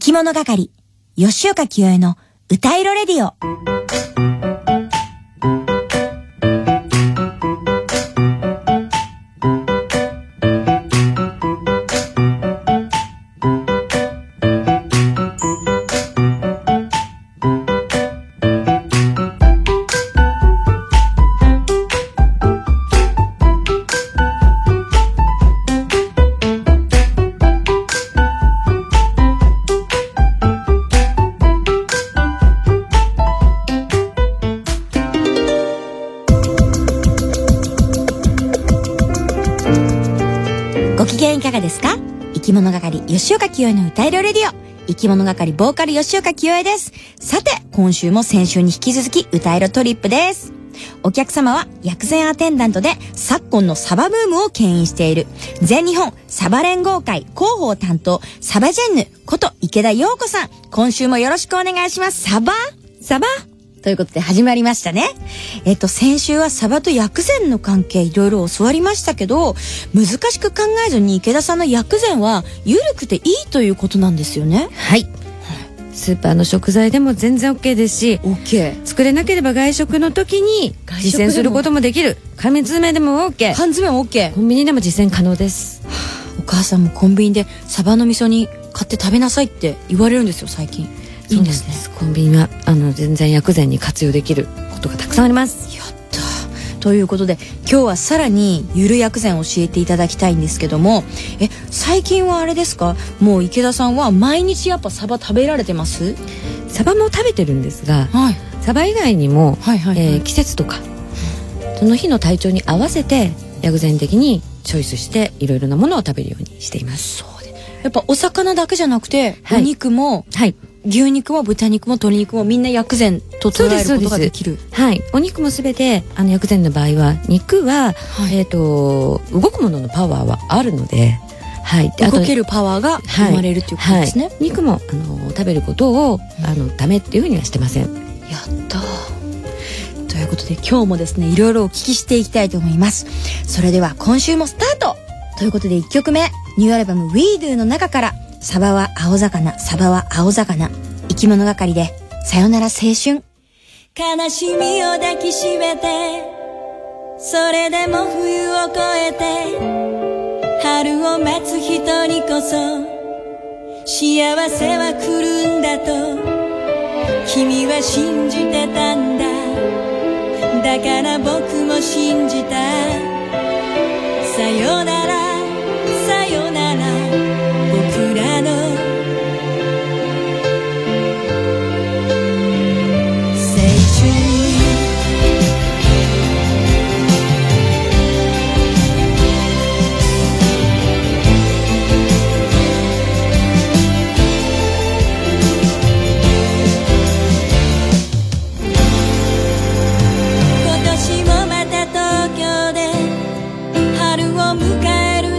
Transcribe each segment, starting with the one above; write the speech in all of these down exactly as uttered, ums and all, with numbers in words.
きものがかり吉岡清江の歌いろレディオ。ご機嫌いかがですか？生き物係吉岡清江の歌いろレディオ。生き物係ボーカル吉岡清江です。さて、今週も先週に引き続き歌いろトリップです。お客様は薬膳アテンダントで昨今のサバブームを牽引している全日本サバ連合会広報担当サバジェンヌこと池田陽子さん、今週もよろしくお願いします。サバサバということで始まりましたね。えっと、先週はサバと薬膳の関係いろいろ教わりましたけど、難しく考えずに池田さんの薬膳は緩くていいということなんですよね。 はい。スーパーの食材でも全然 OK ですし、 OK。 作れなければ外食の時に実践することもできる。缶詰でも OK。 缶詰も OK。 コンビニでも実践可能です。 お母さんもコンビニでサバの味噌煮買って食べなさいって言われるんですよ、最近。いいんですね。 コンビニはあの全然薬膳に活用できることがたくさんあります。 やったということで、今日はさらにゆる薬膳を教えていただきたいんですけども、え最近はあれですか、もう池田さんは毎日やっぱサバ食べられてます？ サバも食べてるんですが、 はい、 サバ以外にも、 はいはいはい、 えー、季節とかその日の体調に合わせて薬膳的にチョイスしていろいろなものを食べるようにしています。 そうで、やっぱお魚だけじゃなくて、はい、お肉も、はい、牛肉も豚肉も鶏肉もみんな薬膳と捉えることができる。 はい。お肉もすべてあの薬膳の場合は肉は、はい、えっと動くもののパワーはあるので、はい。 動けるパワーが生まれるということですね。 はいはい、肉もあの食べることを、うん、あのダメっていうふうにはしてません。 やったということで、今日もですねいろいろお聞きしていきたいと思います。それでは今週もスタートということで、いっきょくめニューアルバム We Do の中からサバは青魚、サバは青魚、生き物係でさよなら青春。悲しみを抱きしめて、それでも冬を越えて、春を待つ人にこそ幸せは来るんだと君は信じてたんだ。だから僕も信じた。さよならさよなら僕らの迎える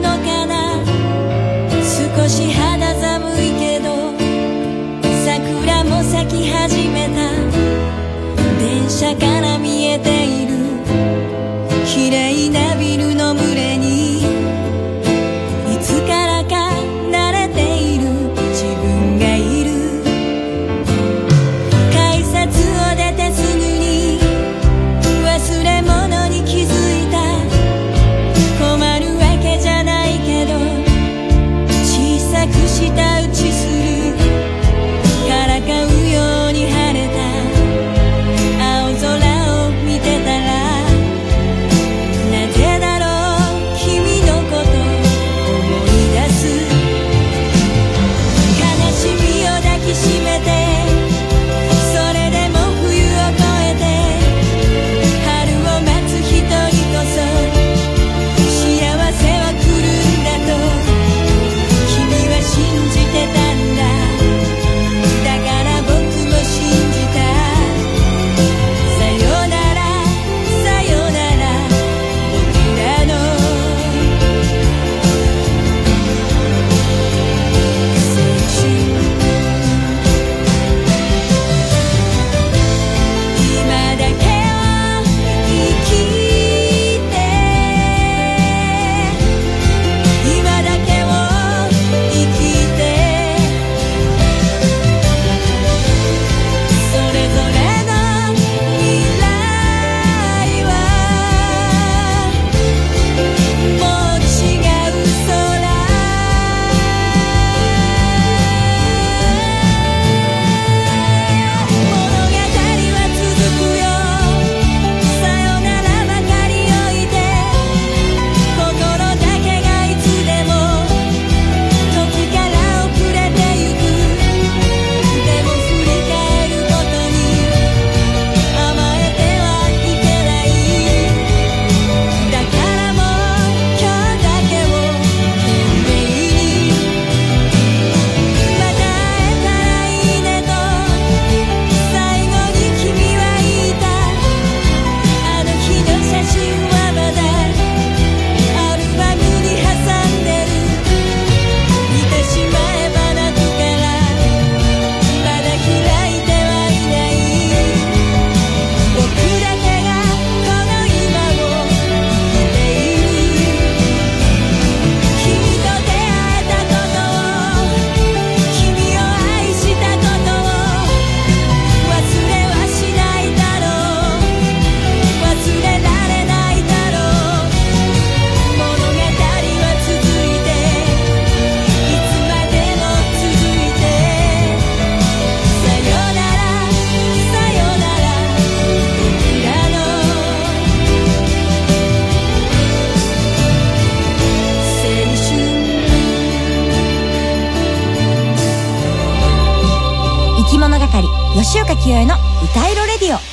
きものがかり吉岡清江の歌いろレディオ。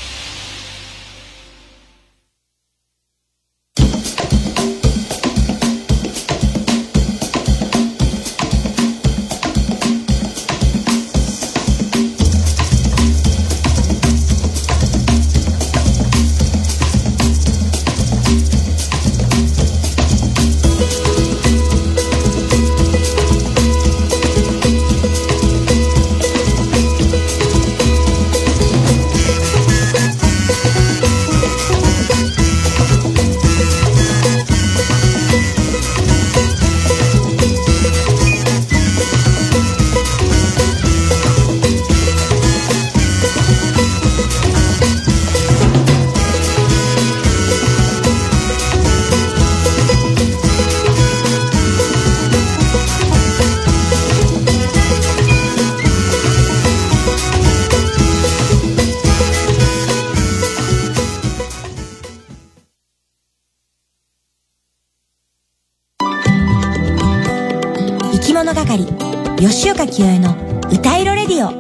生き物係吉岡清江の歌いろレディオ。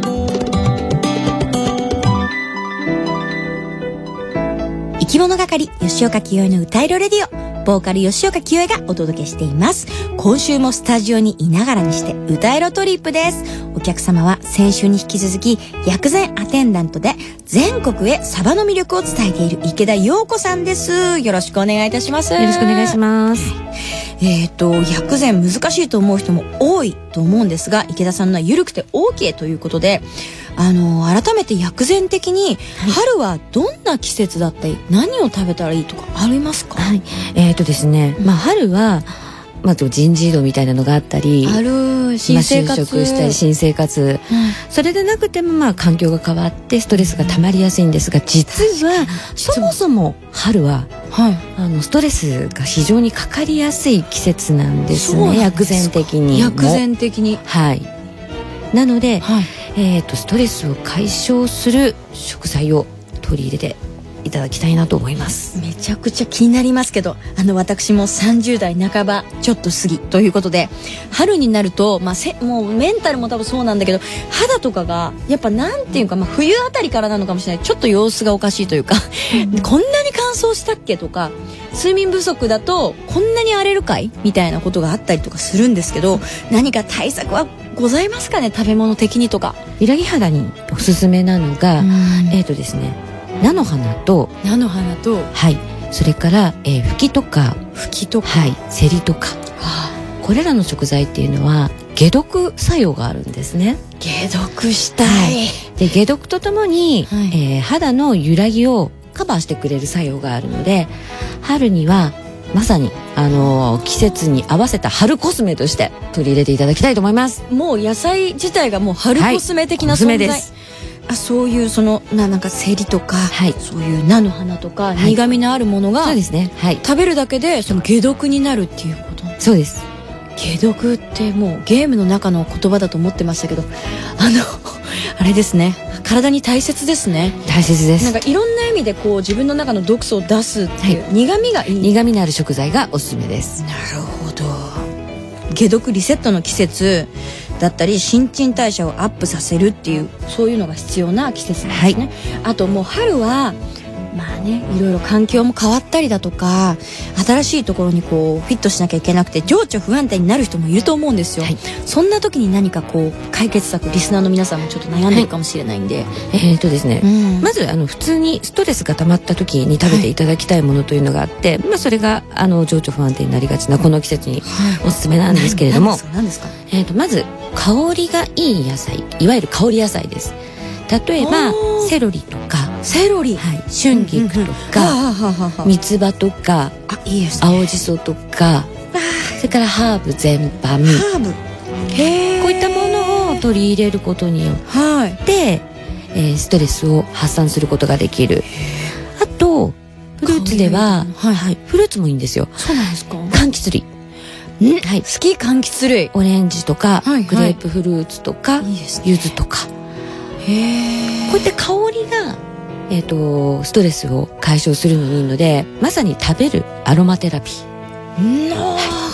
生き物係吉岡清江の歌いろレディオ、ボーカル吉岡清江がお届けしています。今週もスタジオにいながらにして歌いろトリップです。お客様は先週に引き続き薬膳アテンダントで全国へサバの魅力を伝えている池田陽子さんです。よろしくお願いいたします。 よろしくお願いします。 えっと薬膳難しいと思う人も多いと思うんですが、池田さんのは緩くて OK ということで、あの改めて薬膳的に春はどんな季節だったり、何を食べたらいいとかありますか？ はい、えっとですね、まあ春はまず人事異動みたいなのがあったり、 ある新生活、 まあ、就職したり新生活、うん、それでなくてもまあ環境が変わってストレスが溜まりやすいんですが、実はそもそも春は、はい、あのストレスが非常にかかりやすい季節なんですね。薬膳的にも薬膳的に、 はい、なので、はい、えーとストレスを解消する食材を取り入れていただきたいなと思います。 めちゃくちゃ気になりますけど、あの私もさんじゅう代半ばちょっと過ぎということで、春になると、まあ、せもうメンタルも多分そうなんだけど、肌とかがやっぱなんていうか、まあ、冬あたりからなのかもしれない、ちょっと様子がおかしいというか、うん、こんなに乾燥したっけとか、睡眠不足だとこんなに荒れるかいみたいなことがあったりとかするんですけど、何か対策はございますかね、食べ物的にとか。 揺らぎ肌におすすめなのが、えっとですね菜の花と菜の花と、 はい、それから、えー、フキとかフキとか、 はい、セリとか、はあ、これらの食材っていうのは解毒作用があるんですね。 解毒したい、 はい、で解毒とともに、 はい、 えー、肌の揺らぎをカバーしてくれる作用があるので、春にはまさに、あのー、季節に合わせた春コスメとして取り入れていただきたいと思います。 もう野菜自体がもう春コスメ的な存在、はい、です。あ、そういうそのななんかセリとか、はい、そういう菜の花とか、はい、苦味のあるものが、そうですね、はい、食べるだけでその解毒になるっていうこと。 そうです。 解毒ってもうゲームの中の言葉だと思ってましたけど、あのあれですね、体に大切ですね。 大切です。 なんかいろんな意味でこう自分の中の毒素を出すっていう、はい、苦味がいい、 苦味のある食材がおすすめです。 なるほど。解毒リセットの季節だったり、新陳代謝をアップさせるっていう、そういうのが必要な季節なんですね、はい、あともう春はまあね、いろいろ環境も変わったりだとか、新しいところにこうフィットしなきゃいけなくて情緒不安定になる人もいると思うんですよ、はい、そんな時に何かこう解決策、リスナーの皆さんもちょっと悩んでるかもしれないんで、はい、 えーとですね、うん、まずあの普通にストレスが溜まった時に食べていただきたいものというのがあって、はい、まあ、それがあの情緒不安定になりがちなこの季節におすすめなんですけれども、はい、 何ですか？ えーとまず香りがいい野菜、いわゆる香り野菜です。例えばセロリとか、 セロリ、 はい、春菊とか三つ葉とか、 あ、いいですね、 青じそとか、それからハーブ全般、 ハーブ、へー、 こういったものを取り入れることによって、はい、えー、ストレスを発散することができる。あとフルーツでは、はいはい、フルーツもいいんですよ。 そうなんですか？ 柑橘類、 ん、はい、好き、柑橘類、 オレンジとか、はいはい、グレープフルーツとか、 いいですね、 柚子とか、へー、こういった香りが、えーと、ストレスを解消するのにいいので、まさに食べるアロマテラピー。 うん、は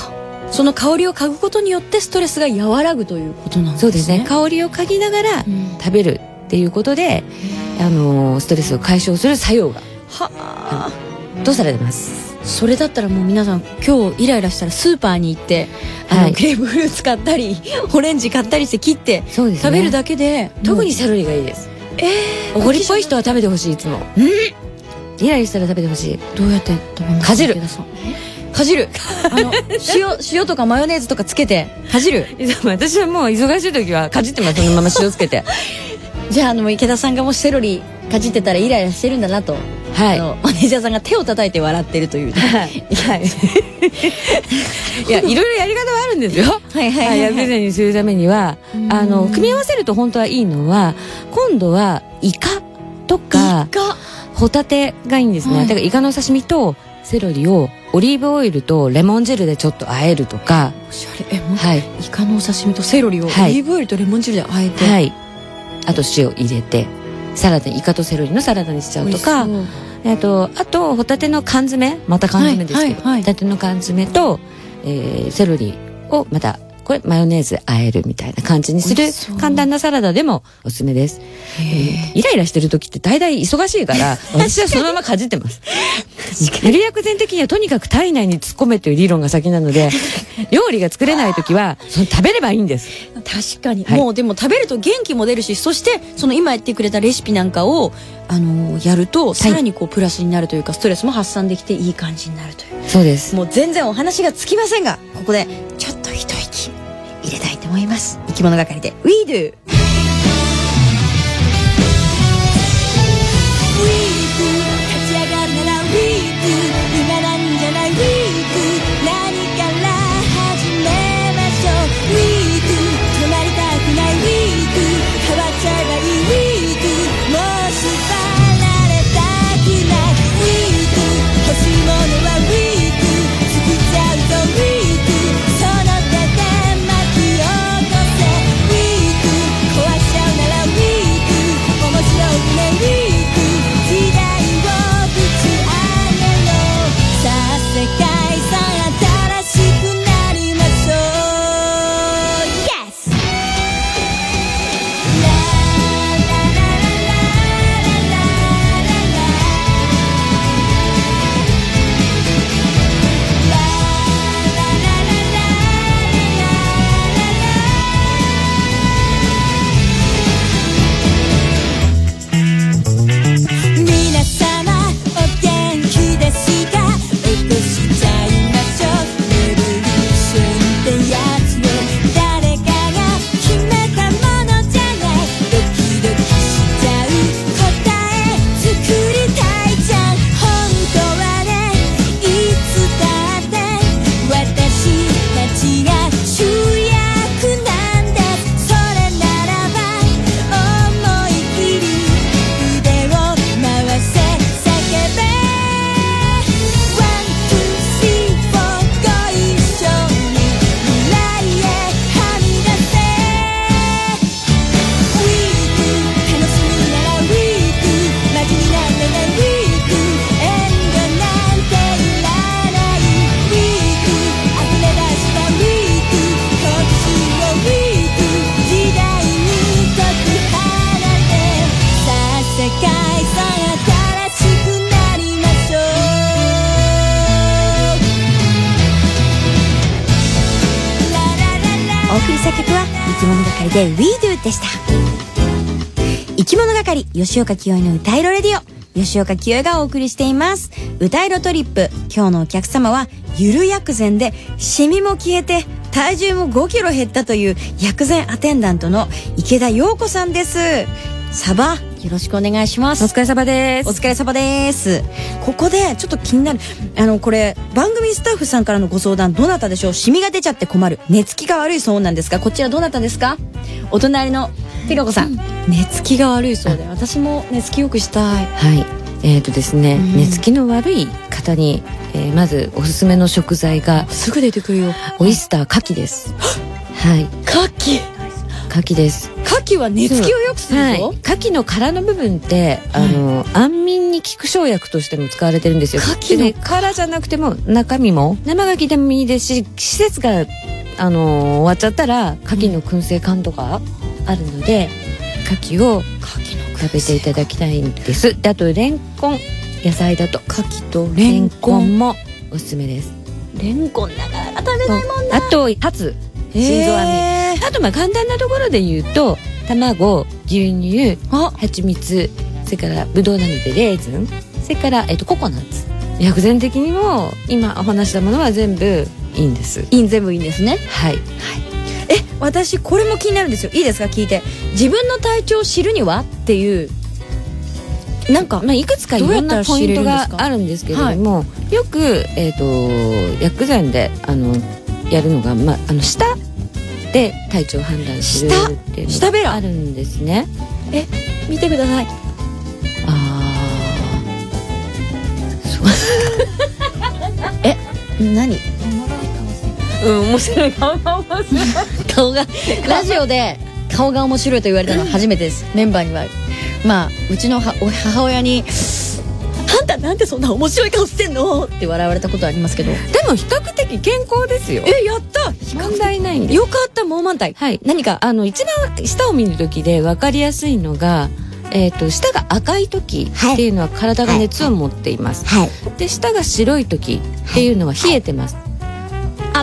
その香りを嗅ぐことによってストレスが和らぐということなんですね。 そうですね。香りを嗅ぎながら食べるっていうことで、うん、あのストレスを解消する作用がはあとされてます。 それだったらもう皆さん今日イライラしたらスーパーに行ってあの、はい、グレープフルーツ買ったりオレンジ買ったりして切って食べるだけで、ね、 特にセロリがいいです。 えー、 おごりっぽい人は食べてほしい。いつもイライラしたら食べてほしい。 どうやって食べますか？ かじるかじるあの塩塩とかマヨネーズとかつけてかじる私はもう忙しい時はかじってます。そのまま塩つけてじゃあ、あの池田さんがもしセロリかじってたらイライラしてるんだなと、はい、あのマネージャーさんが手を叩いて笑ってるという、ね、はい、はい、 いやいろいろやり方はあるんですよ。はいはいはい、はい、薬膳にするためにはあの組み合わせると本当はいいのは、今度はイカとかホタテがいいんですね、はい、だからイカの刺身とセロリをオリーブオイルとレモン汁でちょっと和えるとか。 おしゃれ。え、もう、はい、イカのお刺身とセロリをオリーブオイルとレモン汁で和えて、はい、あと塩入れてサラダにイカとセロリのサラダにしちゃうとか、あとあとホタテの缶詰、また缶詰ですけど、はいはいはい、ホタテの缶詰と、えー、セロリをまたこれマヨネーズ和えるみたいな感じにする簡単なサラダでもおすすめです。えー、イライラしてる時って大体忙しいから私はそのままかじってます。ゆる薬膳的にはとにかく体内に突っ込めという理論が先なので、料理が作れない時はその食べればいいんです。 確かに、はい、もうでも食べると元気も出るし、そしてその今やってくれたレシピなんかをあのー、やるとさらにこうプラスになるというか、ストレスも発散できていい感じになるという。 そうです。 もう全然お話がつきませんが、ここでちょっと一息入れたいと思います。生き物係で We Do。 お送りした曲は生き物係で We Do でした。生き物係吉岡清江の歌いろレディオ、吉岡清江がお送りしています。歌いろトリップ、今日のお客様はゆる薬膳でシミも消えて体重もごキロ減ったという薬膳アテンダントの池田陽子さんです。サバ、よろしくお願いします。 お疲れ様です。 お疲れ様です。ここでちょっと気になる、あのこれ番組スタッフさんからのご相談、どなたでしょう。シミが出ちゃって困る、寝つきが悪いそうなんですが、こちらどなたですか。お隣のピロコさん、うん、寝つきが悪いそうで、私も寝つきよくしたい。 はい、えーとですね、うん、寝つきの悪い方に、えー、まずおすすめの食材がすぐ出てくるよ、 オイスター、牡蠣です。はい、 牡蠣牡蠣です。 牡蠣は寝つきを良くするぞ、はい、 牡蠣の殻の部分って、はい、あの安眠に効く生薬としても使われてるんですよ。牡蠣の殻じゃなくても中身も生牡蠣でもいいですし、季節があの終わっちゃったら牡蠣の燻製缶とかあるので、うん、牡蠣を食べていただきたいんです。であとレンコン、野菜だと牡蠣とレンコンもおすすめです。 レンコンなかなか食べないもんな。 あとハツ、心臓編み。あとまあ簡単なところで言うと卵、牛乳、蜂蜜、それからブドウなのでレーズン、それから、えっと、ココナッツ。薬膳的にも今お話したものは全部いいんです。 いい全部いいんですね。 はい、はい、 え私これも気になるんですよ。いいですか、聞いて。自分の体調を知るにはっていう、なんか、 まあ、いくつかいろんなポイントがあるんですけれども、はい、よく、えー、と薬膳であのやるのが、まあ、あの舌で体調を判断するっていうのがあるんですね。 え見てください。 あーそうえ何うん面白い顔が面白い顔がラジオで顔が面白いと言われたのは初めてです。メンバーにはまあうちの母親にあんたなんでそんな面白い顔してんのって笑われたことありますけど、 でも比較的健康ですよ。 えやった問題ないんです。 よかった。もう満体。 はい、何かあの一番舌を見る時で分かりやすいのが、えー、と舌が赤い時っていうのは体が熱を持っています、はいはい、で舌が白い時っていうのは冷えてます、はい、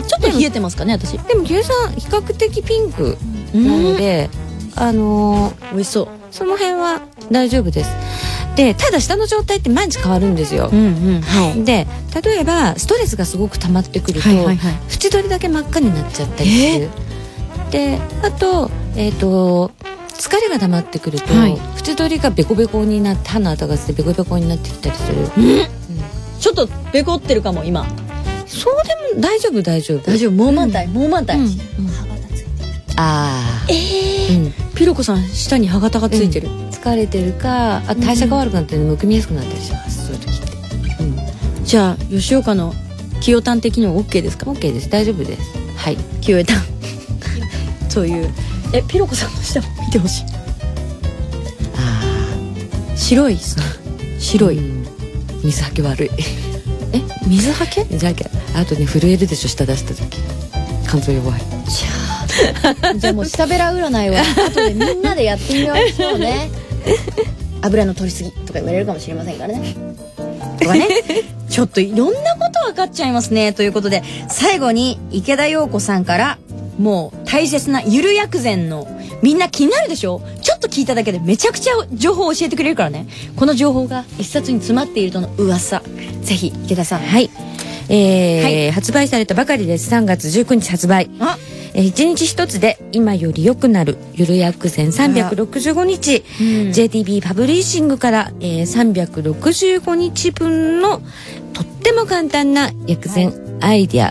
あちょっと冷えてますかね。私でも牛さん比較的ピンクなので、あのー、 美味しそう。 その辺は大丈夫です。でただ舌の状態って毎日変わるんですよ、 うんうんはい、 で例えばストレスがすごく溜まってくると、はいはいはい、縁取りだけ真っ赤になっちゃったりする、えー、であと,、えー、と疲れが溜まってくると、はい、縁取りがベコベコになって歯の跡がつってベコベコになってきたりする、 うんうん、ちょっとベコってるかも今。 そうでも大丈夫大丈夫大丈夫。もう満体、うん、もう満体、うんうん、 歯がついてる。あーえー、うん、ピロコさん舌に歯型がついてる、うん、 疲れてるか、あ代謝が悪くなってむくみやすくなったりします、そういう時って、 うん、じゃあ吉岡のキヨタン的には OK ですか？ OK です、大丈夫です。はい、 キヨタンそういうえピロコさんの舌も見てほしい。 あ白いですね。白い、 うん、水はけ悪いえ水はけ水はけあとね震えるでしょ舌出した時。肝臓弱い。 じゃあじゃあもう舌ベラ占いは後でみんなでやってみよう。そうね油の取りすぎとか言われるかもしれませんからねとかねちょっといろんなこと分かっちゃいますね。ということで最後に池田陽子さんからもう大切なゆる薬膳のみんな気になるでしょ。ちょっと聞いただけでめちゃくちゃ情報を教えてくれるからね。この情報が一冊に詰まっているとの噂、ぜひ池田さん。 はい、えーはい、発売されたばかりです。さんがつじゅうくにち発売。あえー、いちにちひとつで今より良くなるゆる薬膳さんびゃくろくじゅうごにち、うん、ジェイティービー パブリッシングから、えー、さんびゃくろくじゅうごにちぶんのとっても簡単な薬膳アイディア、はい、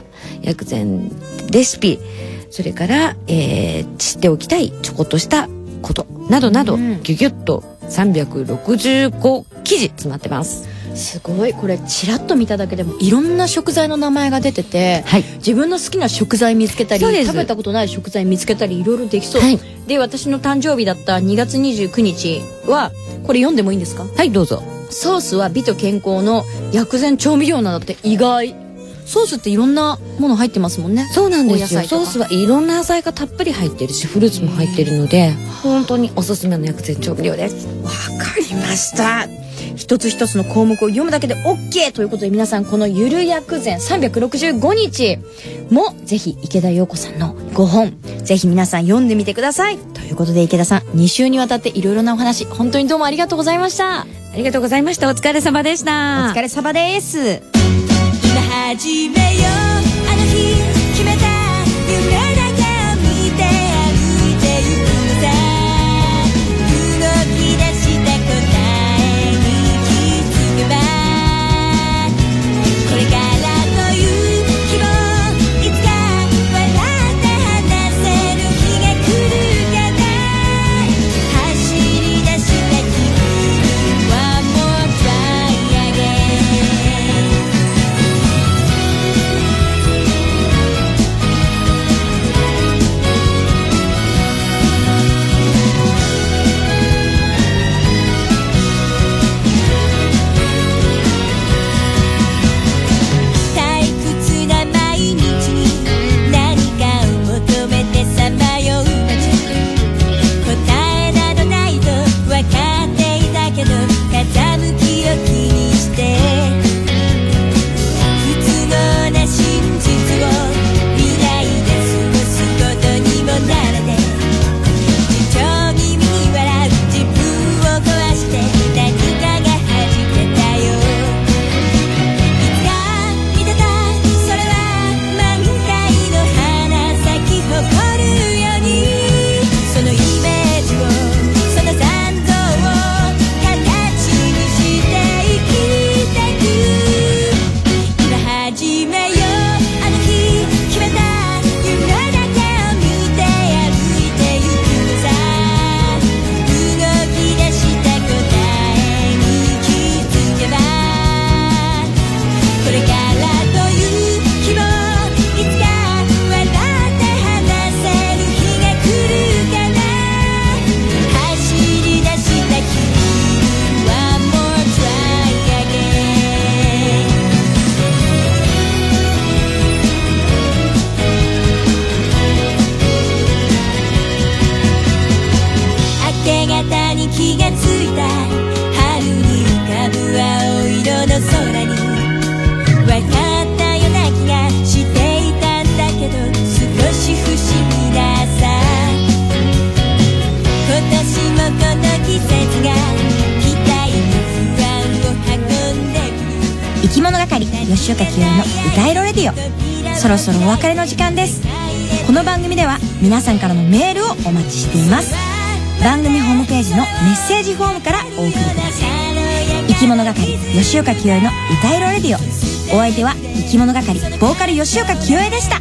薬膳レシピ、それから、えー、知っておきたいちょこっとしたことなどなど、うん、ギュギュッとさんびゃくろくじゅうごきじ詰まってます。 すごい。これチラッと見ただけでもいろんな食材の名前が出てて、はい、自分の好きな食材見つけたり食べたことない食材見つけたりいろいろできそう、はい、で私の誕生日だったにがつにじゅうくにちはこれ読んでもいいんですか？ はいどうぞ。 ソースは美と健康の薬膳調味料なんだって。意外。ソースっていろんなもの入ってますもんね。 そうなんですよ。ソースはいろんな野菜がたっぷり入ってるしフルーツも入ってるので本当におすすめの薬膳調味料です。 わかりました。一つ一つの項目を読むだけで OK ということで皆さんこのゆる薬膳さんびゃくろくじゅうごにちもぜひ池田陽子さんのごほんぜひ皆さん読んでみてください。ということで池田さんにしゅうにわたっていろいろなお話本当にどうもありがとうございました。 ありがとうございました。お疲れ様でした。 お疲れ様です。 今始めようあの日決めた夢だけを見て歩いてゆくさ動き出した答えに気づけばこれからという希望いつか笑って話せる日が来るかな走り出した気分はもう try again け方に気がついた。春に浮かぶ青色の空に分かったような気がしていたんだけど、少し不思議ださ。今年もこの季節が期待と不安を運んでくる。 生き物係吉岡清江の歌いろレディオ、そろそろお別れの時間です。この番組では皆さんからのメールをお待ちしています。番組ホームページのメッセージフォームからお送りください。生き物係吉岡清江の歌いろレディオ、お相手は生き物係ボーカル吉岡清江でした。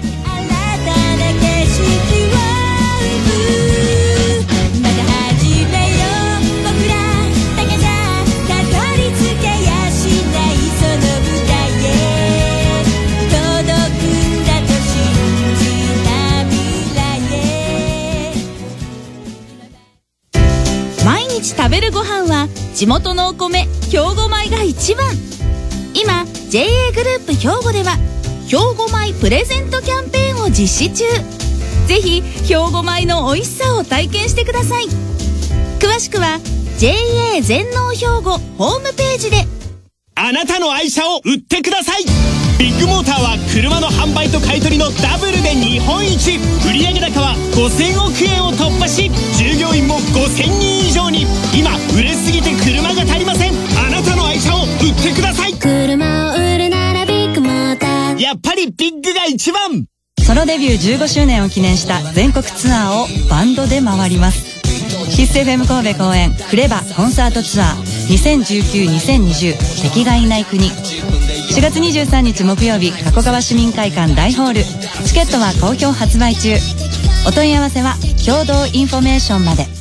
食べるご飯は地元のお米兵庫米が一番。今 ジェーエー グループ兵庫では兵庫米プレゼントキャンペーンを実施中。ぜひ兵庫米の美味しさを体験してください。詳しくは ジェーエー 全農兵庫ホームページで。 あなたの愛車を売ってください。ビッグモーターは車の販売と買い取りのダブルで日本一。売上高はごせんおくえんを突破し、従業員もごせんにん以上に。今売れすぎて車が足りません。あなたの愛車を売ってください。 車を売るならビッグモーター。 やっぱりビッグが一番。 ソロデビューじゅうごしゅうねんを記念した全国ツアーをバンドで回ります。キス エフエム 神戸公演クレバコンサートツアーにせんじゅうきゅう にせんにじゅう敵がいない国。しがつにじゅうさんにち木曜日、加古川市民会館大ホール。チケットは好評発売中。お問い合わせは共同インフォメーションまで。